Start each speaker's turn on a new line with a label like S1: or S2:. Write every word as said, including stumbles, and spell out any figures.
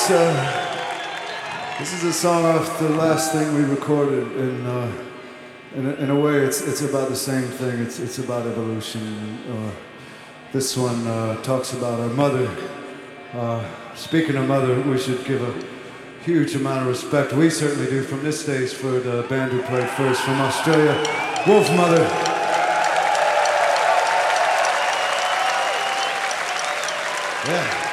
S1: It's uh, this is a song off the last thing we recorded, and uh, in, a, in a way, it's it's about the same thing. It's it's about evolution. Uh, this one uh, talks about our mother. Uh, speaking of mother, we should give a huge amount of respect. We certainly do from this stage for the band who played first from Australia, Wolfmother. Yeah.